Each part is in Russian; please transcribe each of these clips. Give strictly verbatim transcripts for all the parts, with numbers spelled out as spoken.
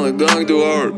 my gang too hard.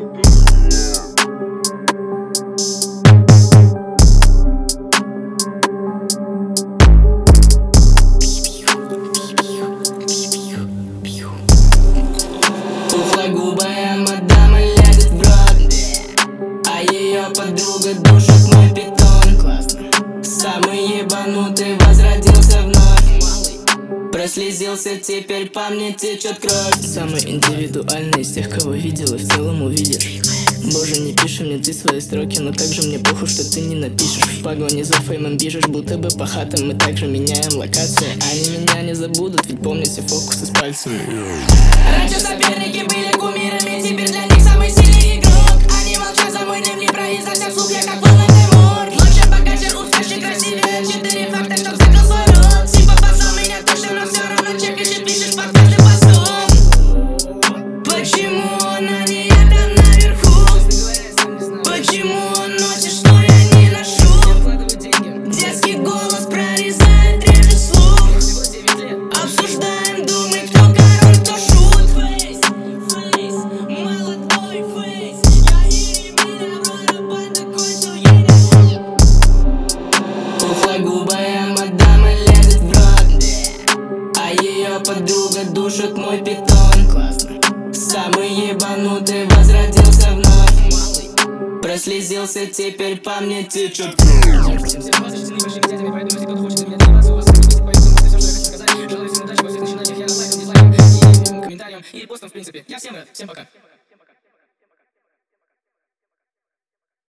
Пухлогубая мадама лезет в рот, а ее подруга душит мой питон. Самый ебанутый возродился вновь, прослезился, теперь по мне течет кровь. Самый индивидуальный из тех, кого видел и в целом увидишь. Боже, не пиши мне ты свои строки, но также мне похуй, что ты не напишешь. В погоне за феймом бежишь, будто бы по хатам. Мы также меняем локации, они меня не забудут, ведь помнят все фокусы с пальцами. Раньше соперники были кумирами, теперь для них самый сильный игрок. Они молчат за мой дневник, произносят вслух, я как Волан-де-Морт. Лучше, богаче, успешнее, красивее. Четыре факта, чтоб закрыл свой рот. Типа послал меня точно, но все равно чекаешь и пишешь под каждым постом. Почему она не там наверху? Почему он носит, что я не ношу? Детский голос прорезает, режет слух. Обсуждаем, думай, кто король, кто шут. Фейс, фейс, молодой фейс. Я и меня роля банда кончил, ей не Пухлогубая мадама лезет в рот, а ее подруга душит мой питон. Самый ебанутый возродился вновь, прослезился, теперь по мне течет кровь. Всем всем вас, жизненными большими дядями, поэтому если кто-то хочет меня добиваться, у вас есть поэтому это все, что я хочу сказать. Желаю всем удачи во всех начинаниях, я на лайком, дизлайком и комментариям, и постом в принципе. Я всем рад, всем пока.